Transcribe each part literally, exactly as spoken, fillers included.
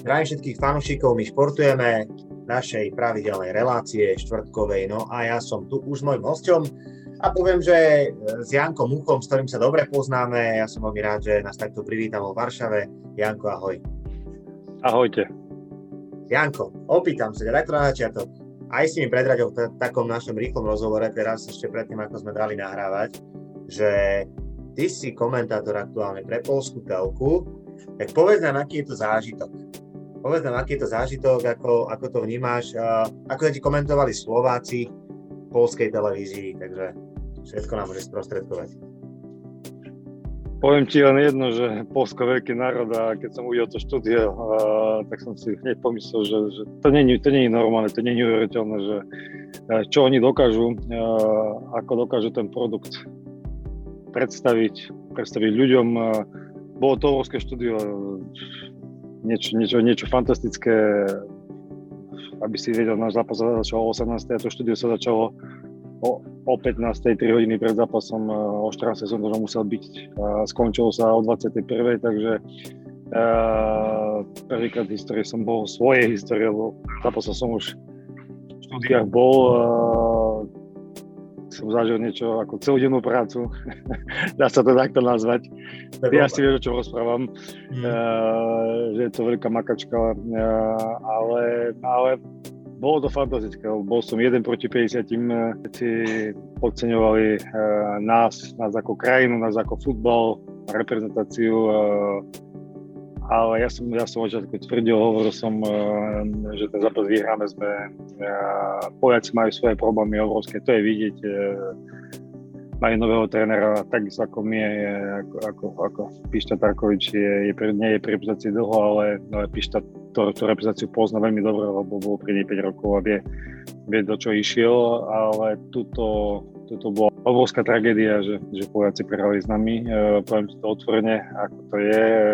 Zdravím všetkých fanúšikov, my športujeme našej pravidelnej relácie štvrtkovej, no a ja som tu už s mojím hosťom a poviem, že s Jankom Muchom, s ktorým sa dobre poznáme, ja som veľmi rád, že nás takto privítal vo Varšave. Janko, ahoj. Ahojte. Janko, opýtam sa ťa takto na začiatok, aj si mi predradil v takom našom rýchlom rozhovore, teraz ešte predtým, ako sme dali nahrávať, že ty si komentátor aktuálne pre Poľskú telku, tak povedz nám, aký je to zážitok. Povedz nám, aký je to zážitok, ako, ako to vnímaš, uh, ako ti komentovali Slováci v poľskej televízii, takže všetko nám môže sprostredkovať. Poviem ti len jedno, že Poľsko veľký národ a keď som uvidel to štúdio, uh, tak som si hneď pomyslel, že, že to nie to nie je normálne, to nie je neuveriteľné, že uh, čo oni dokážu, uh, ako dokážu ten produkt predstaviť, predstaviť ľuďom. Uh, bolo to obrovské štúdio, Niečo, niečo, niečo fantastické, aby si vedel, náš zápas začal o osemnástej a to štúdio sa začalo o, o pätnástej, tri hodiny pred zápasom, o štrnástej som to musel byť a skončilo sa o dvadsiatej prvej, takže uh, prvýkrát v histórii som bol v svojej histórii, lebo zápasom som už v štúdiách bol, uh, som zažil niečo ako celodennú prácu, dá sa to takto nazvať. Ja si viem, o čom rozprávam, mm. uh, že je to veľká makačka, uh, ale, ale bolo to fantastické. Bol som jeden proti päťdesiatim, keď podceňovali uh, nás, nás ako krajinu, nás ako futbal, reprezentáciu, uh, ale ja som, ja som od začiatku tvrdil, hovoril som, uh, že ten zápas vyhráme, sme, uh, Poliaci majú svoje problémy obrovské, to je vidieť. Uh, majú nového trénera, takisto ako my, ako, ako, ako Pišta Tarkovič je, je, nie je pri reprezentácii dlho, ale no, Pišta tú reprezentáciu pozná veľmi dobre, lebo bol pri nej päť rokov a vie, vie do čo išiel, ale tuto, tuto bola obrovská tragédia, že, že Poliaci prehrali s nami. E, poviem si to otvorene, ako to je. E,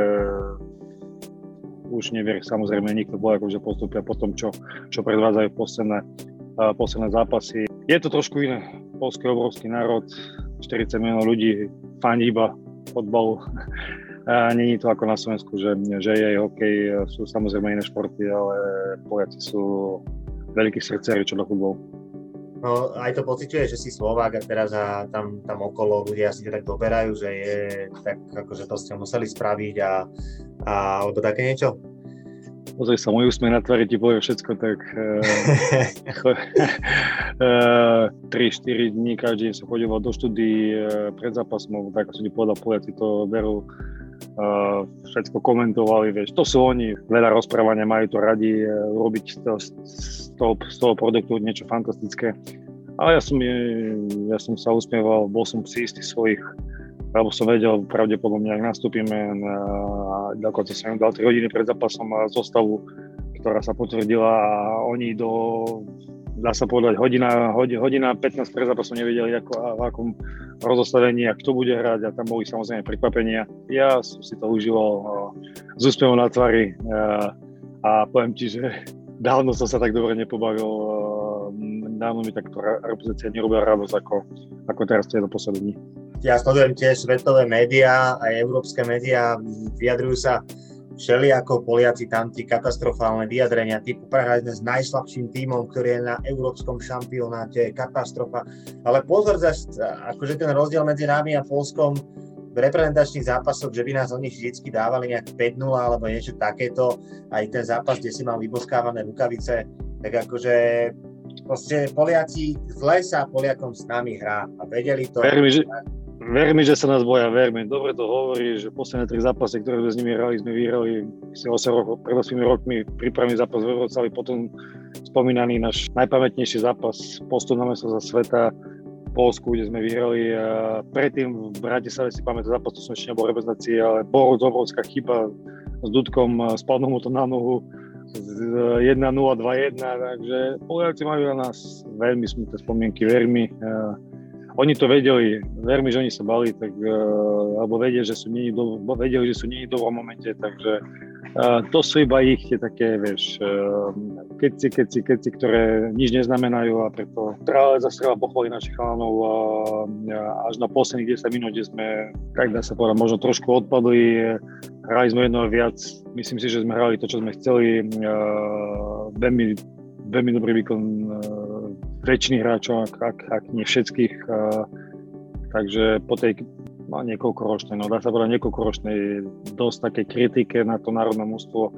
už nevier, samozrejme, nikto bol akože postupia po tom, čo, čo predvádzajú posledné, e, posledné zápasy. Je to trošku iné. Poľsko je obrovský národ, štyridsať miliónov ľudí fandí iba fotbalu. A nie je to ako na Slovensku, že, že je hokej, sú samozrejme iné športy, ale Poliaci sú veľkí srdciari čo do futbalu. No aj to pociťuje, že si Slovák a teraz a tam, tam okolo ľudia si tak doberajú, že je tak akože to ste museli spraviť a, a alebo také niečo? Pozri sa, môj úsmech na tvári ti povie všetko, tak tri štyri dní každý deň som chodil do štúdií pred zápasom, tak ako som ti povedal, Poliaci to berú, uh, všetko komentovali, vieš, to sú oni, veľa rozprávania, majú to radi, robiť z toho, z toho, z toho produktu niečo fantastické, ale ja som, ja som sa usmieval, bol som si istý svojich, lebo som vedel, pravdepodobne, ak nastúpime, a dokonca som im dal tri hodiny pred zápasom zostavu, ktorá sa potvrdila a oni do, dá sa povedať, hodina, hodina pätnásť pred zápasom nevedeli, ako, v akom rozostavení a kto bude hrať a tam boli samozrejme prekvapenia. Ja som si to užíval s úsmevom na tvári a, a poviem ti, že dávno som sa tak dobre nepobavil, dávno mi takto reprezentácia nerobila radosť ako, ako teraz tieto posledné dni. Ja sledujem tiež svetové médiá, aj európske médiá, vyjadrujú sa všelijako, Poliaci tam tie katastrofálne vyjadrenia, typu prehrali sme s najslabším tímom, ktorý je na európskom šampionáte, katastrofa. Ale pozor, akože ten rozdiel medzi nami a Poľskom v reprezentačných zápasoch, že by nás oni vždycky dávali nejak päť nula alebo niečo takéto, aj ten zápas, kde si mal vyboskávané rukavice, tak akože proste Poliaci, zle sa Poliakom s nami hrá a vedeli to. Ver mi, že, ver mi, že sa nás boja, ver mi. Dobre to hovorí, že posledné tri zápasy, ktoré sme s nimi hrali, sme vyhrali osem rokov, pred osiemimi rokmi prípravný zápas v Eurocali, potom spomínaný náš najpamätnejší zápas postup na mestrovstvá sveta v Poľsku, kde sme vyhrali. A predtým v Bratislave si pamätám zápas, to som ešte nebol v reprezentácii, ale bol obrovská chyba s Dudkom, spadnul mu to na nohu. jeden nula, dva jedna, takže Poliaci majú na nás veľmi smutné spomienky, ver mi. Uh, oni to vedeli, ver mi, že oni sa bali, tak, uh, alebo vedia, že sú nie do, vedeli, že sú nie v dobrom momente, takže Uh, to sú iba ich tie také, vieš, uh, keci, keci, keci, ktoré nič neznamenajú a preto treba zase treba pochváliť našich chalanov a, a až na posledných desať minút, kde sme, tak dá sa povedať, možno trošku odpadli, hrali sme jedno viac, myslím si, že sme hrali to, čo sme chceli, uh, veľmi, veľmi dobrý výkon uh, väčšiny hráčov, ak, ak, ak nie všetkých, uh, takže po tej no, niekoľkoročnej, no dá sa povedať niekoľkoročnej dosť také kritike na to národné mužstvo.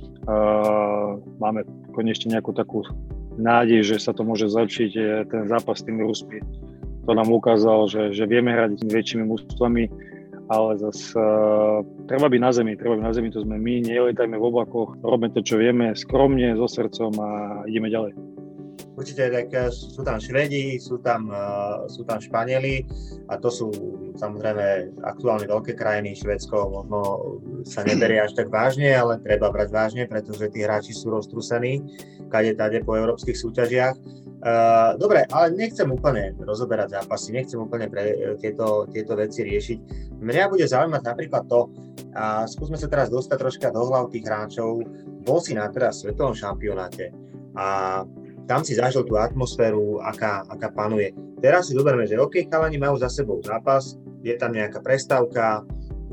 Uh, máme konečne nejakú takú nádej, že sa to môže zlepšiť. Ten zápas s tými Rusmi to nám ukázal, že, že vieme hrať tými väčšími mužstvami, ale zase uh, treba byť na zemi, treba byť na zemi, to sme my, nelietajme v oblakoch, robíme to, čo vieme, skromne, so srdcom a ideme ďalej. Určite, tak sú tam Švédi, sú tam, uh, sú tam Španieli a to sú samozrejme aktuálne veľké krajiny. Švédsko možno sa neberie až tak vážne, ale treba brať vážne, pretože tí hráči sú roztrúsení kade tade po európskych súťažiach. Uh, dobre, ale nechcem úplne rozoberať zápasy, nechcem úplne pre tieto, tieto veci riešiť. Mňa bude zaujímať napríklad to, a skúsme sa teraz dostať troška do hlav tých hráčov. Bol si na teraz svetovom šampionáte a tam si zažil tú atmosféru, aká, aká panuje. Teraz si zoberme, že OK, chalani majú za sebou zápas, je tam nejaká prestávka,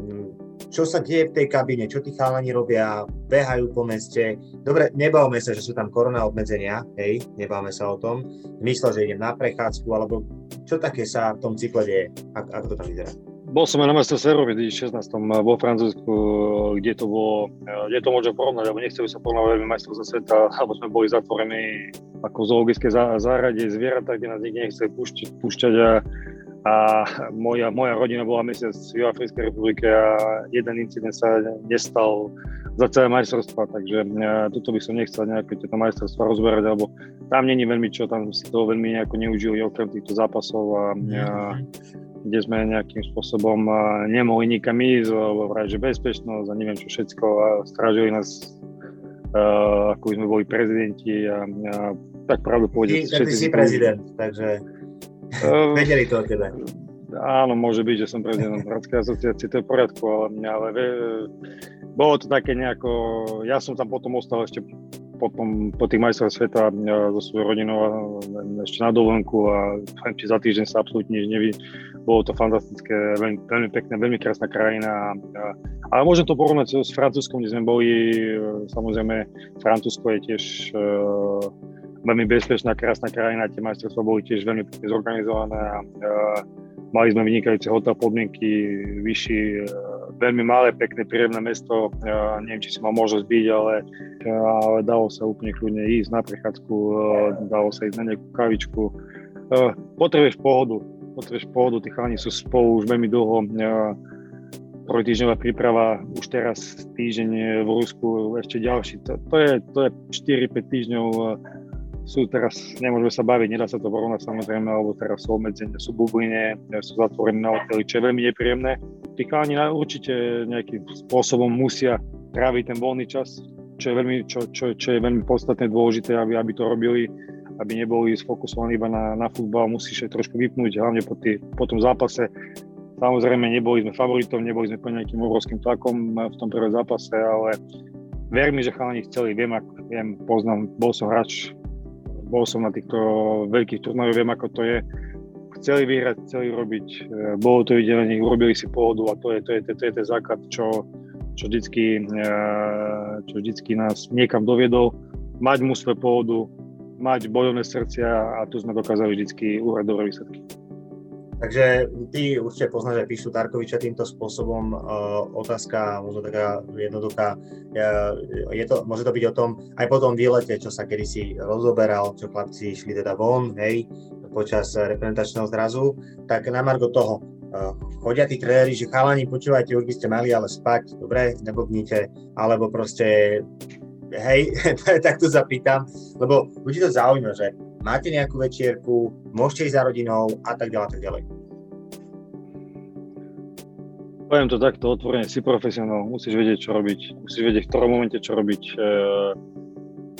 čo sa deje v tej kabíne, čo tí chalani robia, behajú po meste. Dobre, nebavme sa, že sú tam korona obmedzenia, hej, nebavme sa o tom. Myslel, že idem na prechádzku, alebo čo také sa v tom cykle deje, ako, ako to tam vyzerá? Bol som aj na majstrovstve Európy v dvetisícšestnásť vo Francúzsku, kde to bolo, kde to môžem porovnať, lebo nechceli sa porovnať majstrovstvá sveta, alebo sme boli zatvorení ako v zoologické záhrade zvieratá, kde nás nikde nechceli púšťať, púšťať a, a moja, moja rodina bola mesiac v Juhoafrickej republike a jeden incident sa nestal za celé majstrovstvá, takže ja, toto by som nechcel nejaké tieto majstrovstvá rozberať, alebo tam není veľmi čo, tam si to veľmi nejako neužili okrem týchto zápasov a ja, kde sme nejakým spôsobom nemohli nikam ísť, lebo vraj, že bezpečnosť a neviem čo všetko a strážili nás, uh, ako by sme boli prezidenti a, a tak pravdu povedať. Ty, ty si prezident, takže uh, vedeli to o tebe. Áno, môže byť, že som prezidentom Bratskej asociácie, to je v poriadku, ale, ale bolo to také nejako, ja som tam potom ostal ešte potom, po tých majstrovstvách sveta so svojou rodinou ešte na dovolenku a či za týždeň sa absolútne nič neví. Bolo to fantastické, veľmi, veľmi pekné, veľmi krásna krajina. Ale môžem to porovnať s Francúzskom, kde sme boli, samozrejme Francúzsko je tiež uh, veľmi bezpečná, krásna krajina, tie majstrovstvá boli tiež veľmi pekne zorganizované a uh, mali sme vynikajúce hotel podmienky, vyšší, veľmi malé, pekné, príjemné mesto. Uh, neviem, či si mal možnosť byť, ale, uh, ale dalo sa úplne kľudne ísť na prechádzku, uh, dalo sa ísť na nejakú kavičku. Uh, potrebuješ pohodu, potrebuješ pohodu, tí chalani sú spolu už veľmi dlho. Uh, Trojtýždňová príprava, už teraz týždeň v Rusku, ešte ďalší. To, to je, to je štyri päť týždňov. Uh, sú teraz, nemôžeme sa baviť, nedá sa to porovnať samozrejme, alebo teraz sú obmedzenia, sú bubline, sú zatvorení na hoteli, čo je veľmi nepríjemné. Tí chalani určite nejakým spôsobom musia tráviť ten voľný čas, čo je veľmi, čo, čo, čo je veľmi podstatné dôležité, aby, aby to robili, aby neboli sfokusovaní iba na, na futbal, musíš aj trošku vypnúť, hlavne po, tý, po tom zápase. Samozrejme, neboli sme favoritom, neboli sme pod nejakým obrovským tlakom v tom prvom zápase, ale ver mi, že chalani chceli, viem, ak, viem, poznám, bol som hráč, bol som na týchto veľkých turnajoch, viem, ako to je. Chceli vyhrať, chceli robiť, bolo to videnie, urobili si pohodu a to je, to je, to je, to je ten základ, čo, čo, vždycky, čo vždycky nás niekam doviedol. Mať mu svoju pohodu, mať bojovné srdcia a tu sme dokázali vždycky uhrať dobré výsledky. Takže ty určite poznáš aj Píšu Tarkoviča týmto spôsobom. E, otázka možno taká jednoduchá. E, je to, môže to byť o tom, aj po tom výlete, čo sa kedysi rozoberal, čo chlapci išli teda von, hej, počas reprezentačného zrazu, tak na margo toho e, chodia tí tréneri, že chalani, počúvajte, už by ste mali ale spať, dobre, neblbnite, alebo proste, hej, tak to zapýtam, lebo ľudí to zaujíma, že máte nejakú večierku, môžete ísť za rodinou a tak ďalej, tak ďalej. Poviem to takto otvorene, si profesionál, musíš vedieť, čo robiť, musíš vedieť, v ktorom momente, čo robiť.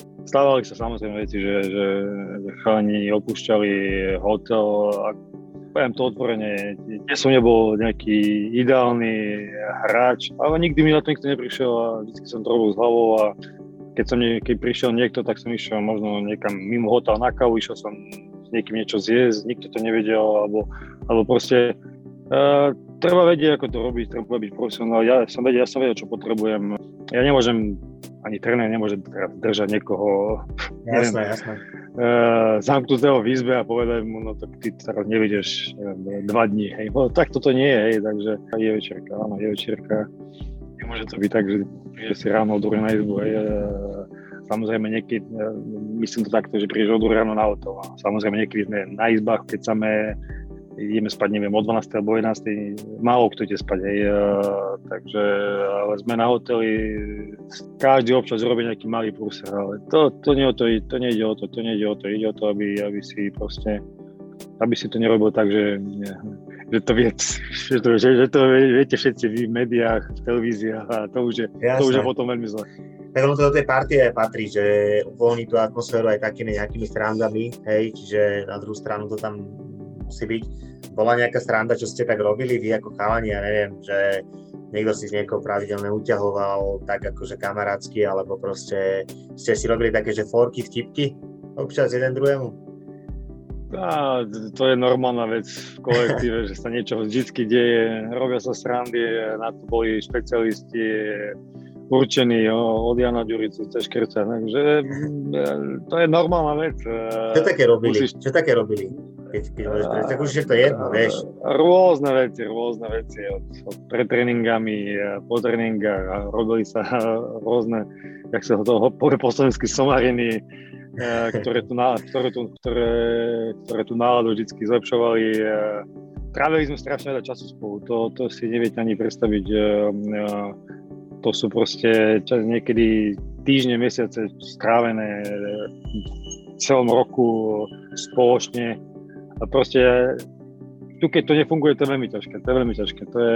Stávali sa samozrejme veci, že, že, že chalani opúšťali hotel poviem to otvorene, ja som nebol nejaký ideálny hráč, ale nikdy mi na to nikto neprišiel a vždy som to robil s hlavou a keď som nie, keď prišiel niekto, tak som išiel možno niekam mimo hotel na kávu, išiel som s niekým niečo zjesť, nikto to nevedel, alebo, alebo proste uh, treba vedieť, ako to robiť, treba byť profesionál. Ja som vedel, ja som vedel, čo potrebujem. Ja nemôžem, ani tréner nemôže držať niekoho, jasné, neviem, jasné. Uh, zamknutého v izbe a povedať mu, no tak ty teraz nevidíš neviem, dva dní, hej. No, tak toto nie je, hej, takže je večerka, áno, je večerka. Nemôže to byť tak, že prídeš si ráno od druhej na izbu, hej. Samozrejme niekedy, myslím to takto, že prídeš od druhej ráno na auto. Samozrejme niekedy sme na izbách, keď sme ideme spať, neviem, o dvanástej alebo jedenástej, málo kto ide spať, hej. Takže, ale sme na hoteli, každý občas robí nejaký malý prúser, ale to, to, nie o to, to nejde o to, to nejde o to, ide o to, aby, aby si proste, aby si to nerobil tak, že že to, vie, že, to, že, že to viete všetci v médiách, v televíziách a to už je, to už je potom veľmi zle. Tak ono to do tej partie aj patrí, že uvoľní tú atmosféru aj takými nejakými srandami, hej, čiže na druhú stranu to tam musí byť. Bola nejaká sranda, čo ste tak robili vy ako chalani, ja neviem, že niekto si z niekoho pravidelne uťahoval tak akože kamarátsky, alebo proste ste si robili také, že forky, vtipky občas jeden druhému? Á, to je normálna vec v kolektíve, že sa niečo vždycky deje, robia sa srandy, na to boli špecialisti určení od Jana Ďuricu cez Škrca, takže to je normálna vec. Čo také robili? Musíš... Čo také robili? Keď, keď môžeš prejsť, tak už je to jedno, vieš. Rôzne veci, rôzne veci, od, od pred tréningami, po tréningách a robili sa rôzne, jak sa to povie po slovensky, somariny, ktoré tú, ktoré tú, ktoré, ktoré tú náladu vždy zlepšovali. Trávili sme strašne veľa času spolu, to, to si neviete ani predstaviť. To sú proste čas, niekedy týždne, mesiace strávené v celom roku spoločne. A proste tu, keď to nefunguje, to je veľmi ťažké. To je veľmi ťažké. To je,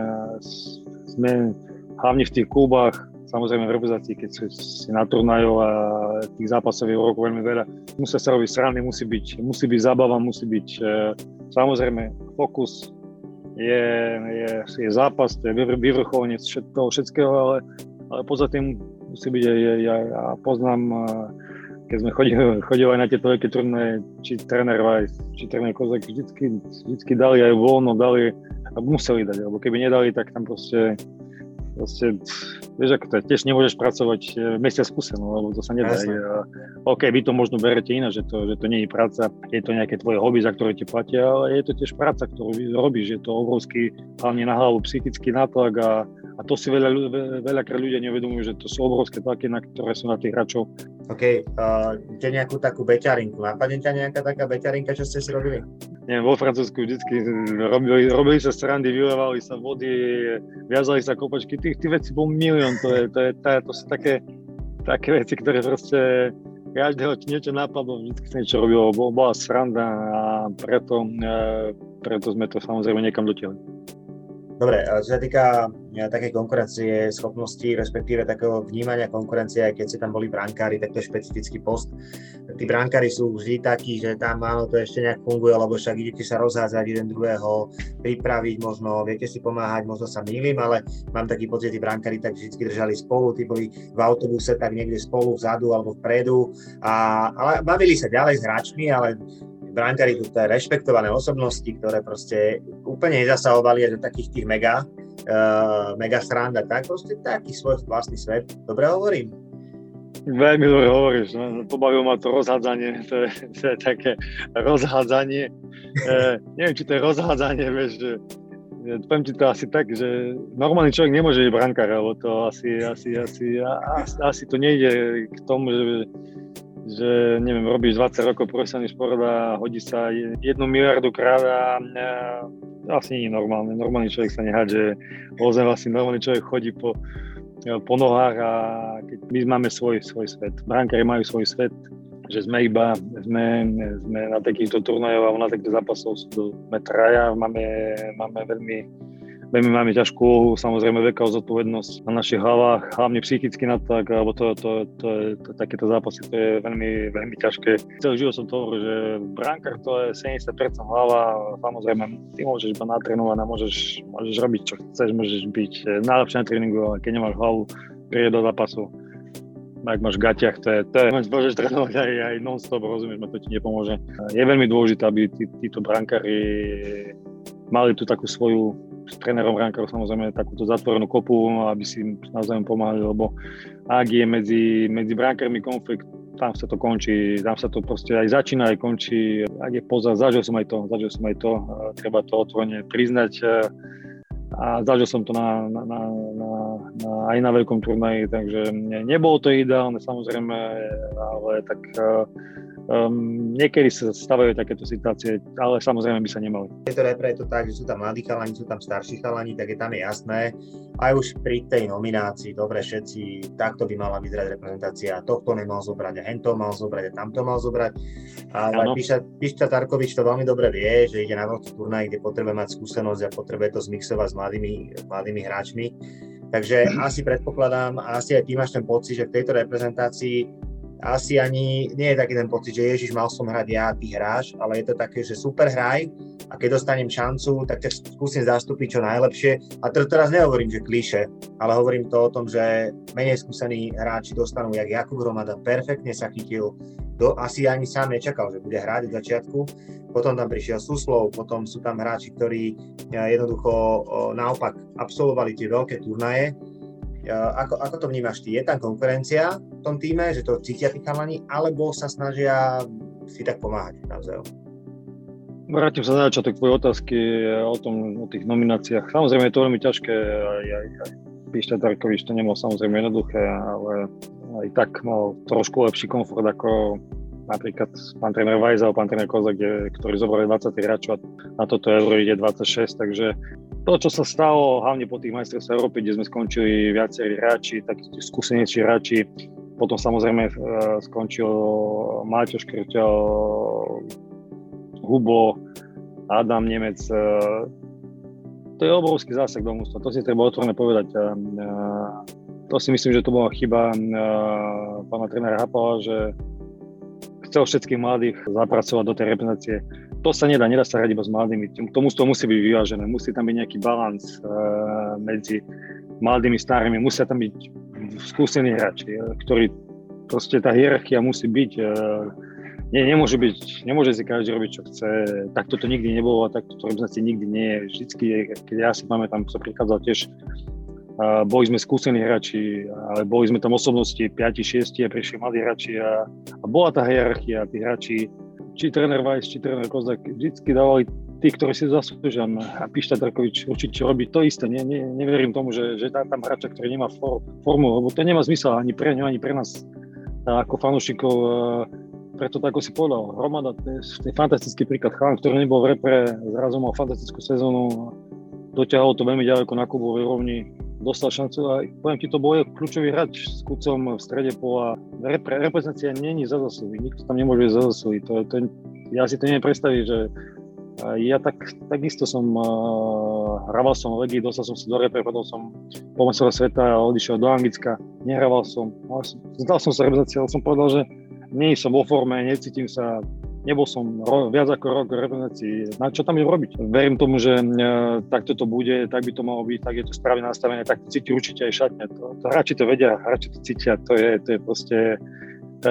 sme hlavne v tých klubách, samozrejme v reprezentácii, keď si na turnaju a tých zápasov je v roku veľmi veľa, musia sa robiť srandy, musí byť, musí byť zábava, musí byť samozrejme fokus, je, je, je zápas, to je vyvrcholenie toho všetkého, ale, ale pozad tým musí byť aj, ja, ja poznám, keď sme chodili, chodili aj na tieto veľké turné, či tréner aj, či tréner Kozák, vždycky, vždycky dali aj voľno, dali, a museli dať, lebo keby nedali, tak tam proste Proste, vieš, ako to je, tiež nemôžeš pracovať mesiac v kuse, no, lebo to sa nedá. OK, vy to možno berete ináč, že to, že to nie je práca, je to nejaké tvoje hobby, za ktoré ti platia, ale je to tiež práca, ktorú robíš, je to obrovský, hlavne na hlavu, psychický nátlak a, a to si veľa, veľakrát ľudia neuvedomujú, že to sú obrovské tlaky, na ktoré sú na tých hráčov. OK, uh, je nejakú takú beťarinku, napadne ťa nejaká taká beťarinka, čo ste si robili? Nie, vo Francúzsku vždycky robili, robili sa srandy, vylevali sa vody, viazali sa kopačky, tých, tých vecí bol milión, to, je, to, je, to, to sú také, také veci, ktoré proste každého niečo napadlo, vždycky sa niečo robilo, bola sranda a preto, preto sme to samozrejme niekam dotiahli. Dobre, čo sa týka ja, takej konkurencie, schopnosti, respektíve takého vnímania konkurencie, aj keď ste tam boli brankári, tak to je špecifický post. Tí brankári sú vždy takí, že tam áno, to ešte nejak funguje, lebo však idete sa rozhádzať jeden druhého, pripraviť možno, viete si pomáhať, možno sa mýlim, ale mám taký pocit, že tí brankári tak vždy držali spolu, tí boli v autobuse tak niekde spolu vzadu alebo vpredu, a, ale bavili sa ďalej s hráčmi, ale brankári sú to rešpektované osobnosti, ktoré proste úplne nezasahovali do takých tých mega, uh, mega srand a tak, proste taký svoj vlastný svet. Dobre hovorím? Veľmi dobre hovoríš, no, pobavilo ma to rozhádzanie, to je, to je také rozhádzanie, e, neviem, či to je rozhádzanie, vieš, že poviem ti to asi tak, že normálny človek nemôže byť brankár, lebo to asi, asi, asi, asi, asi to nejde k tomu, že že neviem, robíš dvadsať rokov profesionálny šport a hodí sa jednu miliardu krát a to asi nie je normálne. Normálny človek sa nehádže o zem, asi normálny človek chodí po, po nohách a keď my máme svoj, svoj svet. Brankári majú svoj svet, že sme iba, sme, sme na takýchto turnajov a na takýchto zápasov sme traja, máme, máme veľmi veľmi máme ťažkú, samozrejme, vekovú zodpovednosť na našich hlavách, hlavne psychicky natlak, lebo to, to, to, je, to, takéto zápasy, to je veľmi, veľmi ťažké. Celý život som to hovoril, že v bránkach to je sedemdesiat percent hlava, samozrejme, ty môžeš iba natrénovať a môžeš, môžeš robiť, čo chceš, môžeš byť najlepší na tréningu, ale keď nemáš hlavu, príde do zápasu. Ak máš v gatiach, to je, to je, môžeš trénovať aj, aj non-stop, rozumieš, to ti nepomôže. Je veľmi dôležité, aby tí, títo brankári mali tu takú svoju, s trénerom brankárov samozrejme, takúto zatvorenú kopu, aby si navzájom pomáhali, lebo ak je medzi, medzi brankármi konflikt, tam sa to končí, tam sa to proste aj začína, aj končí. Ak je pozor, zažil som aj to, zažil som aj to, treba to otvorene priznať. A zažil som to na, na, na, na, na, aj na veľkom turnaji, takže ne, nebolo to ideálne samozrejme, ale tak um, niekedy sa stavajú takéto situácie, ale samozrejme by sa nemali. Je to repre, je to tak, že sú tam mladí chalani, sú tam starší chalani, tak je tam je jasné. Aj už pri tej nominácii, dobre, všetci, takto by mala vyzerať reprezentácia, tohto nemal zobrať, a hento mal zobrať, a tamto mal zobrať. Ale Pišta Tarkovič to veľmi dobre vie, že ide na veľký turnaj, kde potrebuje mať skúsenosť a potrebuje to zmixovať s mladými, mladými hráčmi. Takže asi predpokladám, a asi aj ty máš ten pocit, že v tejto reprezentácii asi ani nie je taký ten pocit, že Ježiš, mal som hrať ja, ty hráš, ale je to také, že super hraj a keď dostanem šancu, tak ťa skúsim zastúpiť čo najlepšie. A to teraz nehovorím, že klišé, ale hovorím to o tom, že menej skúsení hráči dostanú, jak Jakub Hromada perfektne sa chytil, do, asi ani sám nečakal, že bude hrať od začiatku. Potom tam prišiel Suslov, potom sú tam hráči, ktorí jednoducho naopak absolvovali tie veľké turnaje. Ako, ako to vnímaš ty? Je tam konkurencia v tom týme, že to cítia tí chalani, alebo sa snažia si tak pomáhať navzájom? Vrátim sa na začiatok tvojej otázky o tom, o tých nomináciách. Samozrejme je to veľmi ťažké, aj, aj, aj Pišta Tarkovič to nemal samozrejme jednoduché, ale aj tak mal trošku lepší komfort ako napríklad pán tréner Vajza a pán tréner Kozak, ktorí zobrali dvadsať hráčov a na toto Euro ide dvadsaťšesť, takže to, čo sa stalo, hlavne po tých majstrovstvách Európy, kde sme skončili viacerí hráči, takí skúsenejší hráči, potom samozrejme skončil Máťo Škrťal, Hubo, Adam Nemec. To je obrovský zásah do mužstva, to si treba otvorene povedať. To si myslím, že to bola chyba pána trénera Hapala, že chcel všetkých mladých zapracovať do tej reprezentácie. To sa nedá, nedá sa hrať iba s mladými. To mužstvo musí byť vyvážené, musí tam byť nejaký balans medzi mladými, starými, musia tam byť skúsení hráči, ktorí proste tá hierarchia musí byť. Nie, nemôže byť, nemôže si každý robiť, čo chce. Takto to nikdy nebolo a takto to reprezentácie nikdy nie je. Vždycky, keď ja si pamätám, som prichádzal tiež, uh, boli sme skúsení hráči, ale boli sme tam osobnosti päť šesť a prišli mladí hráči a, a bola tá hierarchia, tí hráči, či tréner Vajs, či tréner Kozak, vždycky dávali tí, ktorí si zaslúžia. A Pišta Tarkovič určite robí to isté. Nie, nie, neverím tomu, že, že dá tam hráča, ktorý nemá for, formu, lebo to nemá zmysel ani pre ňu, ani pre nás ako fanúšikov. Preto tak, ako si povedal, Hromada, to je, to je fantastický príklad. Chalan, ktorý nebol v repre, zrazu mal fantastickú sezónu, doťahol to veľmi ďaleko na klubovej úrovni, dostal šancu a poviem ti, to bol kľúčový hráč s Kucom v strede pola. Repre, reprezentácia nie je za zasluhy, nikto tam nemôže za zasluhy. To, to, ja si to neviem predstaviť, že ja tak, takisto som, uh, hraval som v Legii, dostal som sa do repre, potom som po majstrovstvách sveta a odišiel do Anglicka, nehrával som, zdal som sa reprezentácia, ale som povedal, že nie som vo forme, necítim sa, nebol som ro, viac ako rok v reprezentácii. Na čo tam je robiť? Verím tomu, že e, takto to bude, tak by to malo byť, tak je to správne nastavené, tak to cíti určite aj šatne. To, to hráči to vedia, hráči to cítia, to je, to je proste... E, e,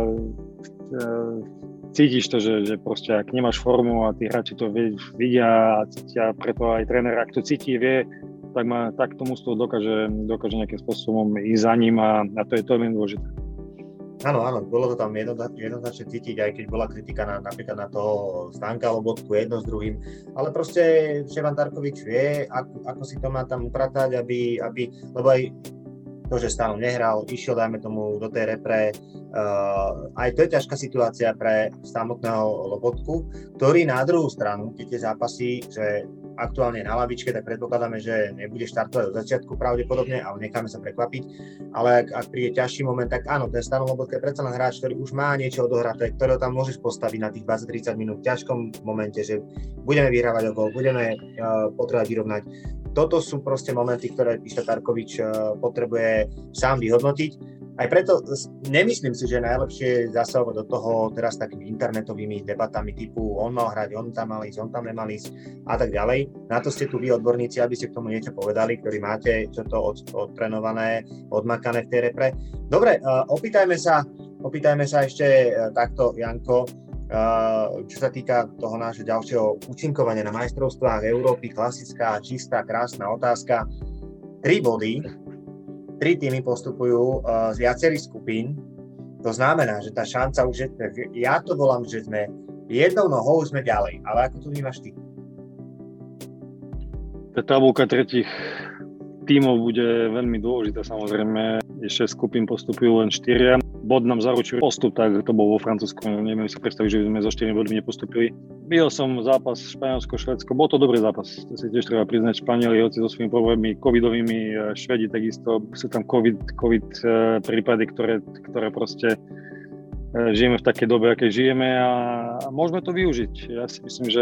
cítiš to, že, že proste ak nemáš formu a tí hráči to vidia a cítia, preto aj tréner, ak to cíti, vie, tak, ma, tak tomu z toho dokáže, dokáže nejakým spôsobom ísť za ním a, a to je to veľmi dôležité. Áno, áno, bolo to tam jednoznačne cítiť, aj keď bola kritika na, napríklad na toho Stanka Lobotku jedno s druhým, ale proste Števan Tarkovič vie, ako, ako si to má tam upratať, aby, aby lebo aj to, že Stano nehral, išiel, dajme tomu, do tej repre, uh, aj to je ťažká situácia pre samotného Lobotku, ktorý na druhú stranu, keď tie zápasy, že aktuálne na lavičke, tak predpokladáme, že nebude štartovať od začiatku pravdepodobne, ale necháme sa prekvapiť. Ale ak, ak príde ťažší moment, tak áno, ten Stano Lobotka je predsa len hráč, ktorý už má niečo odohraté, ktorého tam môžeš postaviť na tých dvadsať tridsať minút v ťažkom momente, že budeme vyhrávať o gól, budeme uh, potrebovať vyrovnať. Toto sú proste momenty, ktoré Píša Tarkovič uh, potrebuje sám vyhodnotiť. Aj preto nemyslím si, že je najlepšie zasahovať do toho teraz takými internetovými debatami typu on mal hrať, on tam mal ísť, on tam nemal ísť a tak ďalej. Na to ste tu vy odborníci, aby ste k tomu niečo povedali, ktorí máte čo to od, odtrenované, odmakané v tej repre. Dobre, uh, opýtajme sa, opýtajme sa ešte uh, takto, Janko, uh, čo sa týka toho nášho ďalšieho účinkovania na majstrovstvách Európy, klasická, čistá, krásna otázka. Tri body. Tri týmy postupujú uh, z viacerých skupín. To znamená, že tá šanca už je, ja to volám, že sme jednou nohou sme ďalej. Ale ako to vnímaš ty? Tá tabuľka tretích tímov bude veľmi dôležitá, samozrejme. Ešte skupín postupujú len štyria. Bod nám zaručuje postup, tak to bolo vo Francúzsku. Neviem si predstaviť, že by sme so štyrmi bodmi nepostupili. Videl som zápas Španielsko-Švédsko, bol to dobrý zápas. To si tiež treba priznať, Španieli, hoci so svojimi problémami covidovými, Švédi takisto, sú tam COVID, COVID prípady, ktoré, ktoré proste žijeme v takej dobe, aké žijeme a môžeme to využiť. Ja si myslím, že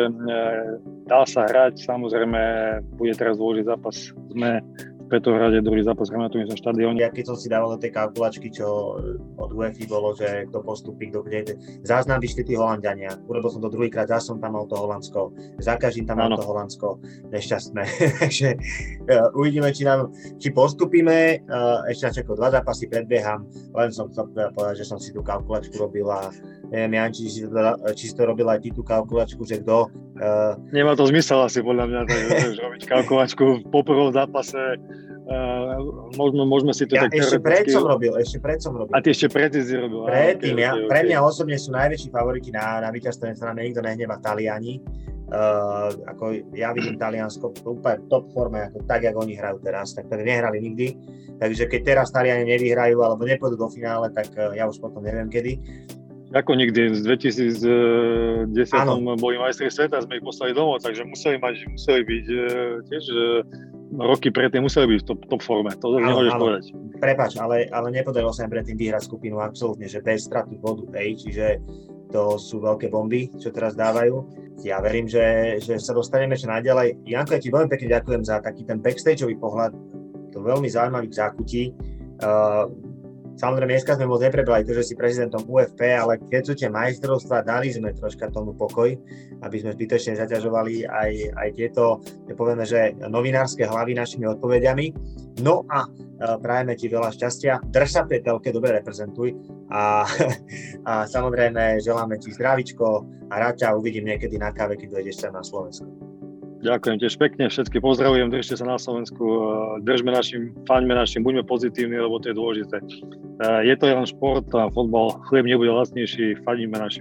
dá sa hrať, samozrejme bude teraz dôležitý zápas. Sme v Petrohrade, druhý zápas hráme na tom istom štadióne. Ja keď som si dával do tej kalkulačky, čo od UEFA bolo, že kto postupí, kto kde, záznam vyšli tí Holanďania. Urobil som to druhýkrát, zás som tam mal to Holandsko. Za každým tam mal to Holandsko. Nešťastné. Takže uh, uvidíme, či, nám, či postupíme. Uh, ešte na čako dva zápasy predbieham. Len som chcel povedať, že som si tú kalkulačku robil a neviem, Jan, či si to, či si to robil aj ty tú kalkulačku, že kto... Uh... Nemá to zmysel asi podľa mňa, takže robiť kalkulačku po prvom zápase. Uh, môžeme, môžeme si to ja tak ešte pred som robil, ešte pred som robil. A ty ešte pred si robil. Predtým, okay, ja, okay, pre mňa okay. Osobne sú najväčší favoriti na, na víťazstvo, sa nám nikto nehneva, Taliani. Uh, ako ja vidím Taliansko úplne top forme, ako tak, jak oni hrajú teraz, tak tedy nehrali nikdy. Takže keď teraz Taliani nevyhrajú alebo nepôjdu do finále, tak uh, ja už potom neviem kedy. Ako nikdy, z dvetisícdesať boli majstri sveta, sme ich poslali domov, takže museli mať, museli byť tiež roky predtým, museli byť v top, top forme, to nemôžeš povedať. Prepáč, ale, ale nepodarilo sa im predtým vyhrať skupinu absolútne, že bez straty bodu, hej, čiže to sú veľké bomby, čo teraz dávajú. Ja verím, že, že sa dostaneme čo najďalej. Janko, ja ti veľmi pekne ďakujem za taký ten backstageový pohľad, to veľmi zaujímavých zákutí. Uh, Samozrejme, dneska sme moc neprebrali to, že si prezidentom ú ef pé, ale keď sú tie majstrovstvá, dali sme troška tomu pokoj, aby sme zbytočne zaťažovali aj, aj tieto, povieme, že novinárske hlavy našimi odpovediami. No a prajeme ti veľa šťastia, drž sa v tej telke, dobre reprezentuj a, a samozrejme želáme ti zdravičko a rád ťa uvidím niekedy na káve, keď dojdeš sem na Slovensku. Ďakujem tiež pekne, všetky pozdravujem, držte sa na Slovensku, držme našim, faňme našim, buďme pozitívni, lebo to je dôležité. Je to len šport a fotbal, chlieb nebude lacnejší, faňme našim.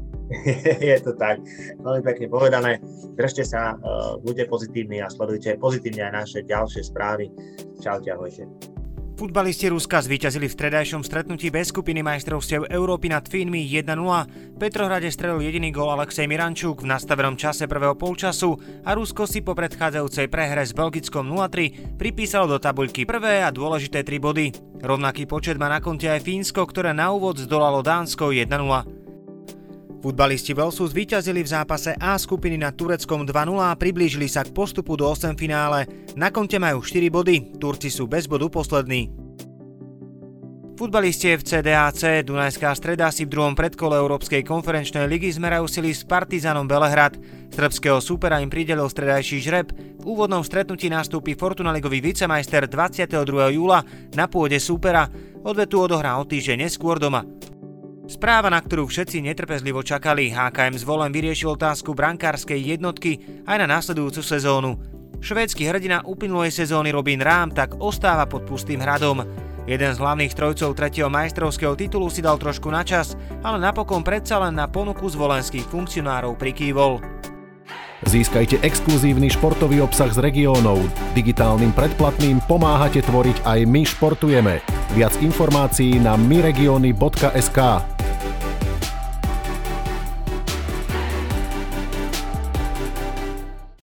Je to tak, veľmi pekne povedané, držte sa, buďte pozitívni a sledujte pozitívne aj naše ďalšie správy. Čaute, ahojte. Futbalisti Ruska zvíťazili v stredajšom stretnutí B skupiny majstrovstiev Európy nad Fínmi jeden nula. V Petrohrade strelil jediný gól Alexej Mirančuk v nastavenom čase prvého polčasu a Rusko si po predchádzajúcej prehre s Belgickom nula tri pripísalo do tabuľky prvé a dôležité tri body. Rovnaký počet má na konte aj Fínsko, ktoré na úvod zdolalo Dánsko jeden nula. Futbalisti Walesu zvíťazili v zápase A skupiny nad Tureckom dva nula a priblížili sa k postupu do osemfinále. Na konte majú štyri body, Turci sú bez bodu poslední. Futbalisti ef cé dé á cé Dunajská Streda si v druhom predkole Európskej konferenčnej ligy zmerajú sily s Partizanom Belehrad. Srbského súpera im pridelil stredajší žreb. V úvodnom stretnutí nastúpi Fortuna ligový vicemajster dvadsiateho druhého júla na pôde súpera. Odvetu odohrá o týždeň neskôr doma. Správa, na ktorú všetci netrpezlivo čakali, há ká em Zvolen vyriešil otázku brankárskej jednotky aj na nasledujúcu sezónu. Švédsky hrdina uplynulej sezóny Robin Rahm tak ostáva pod pustým hradom. Jeden z hlavných trojcov tretieho majstrovského titulu si dal trošku na čas, ale napokon predsa len na ponuku zvolenských funkcionárov prikývol. Získajte exkluzívny športový obsah z regiónov. Digitálnym predplatným pomáhate tvoriť aj My športujeme. Viac informácií na myregiony bodka es ká.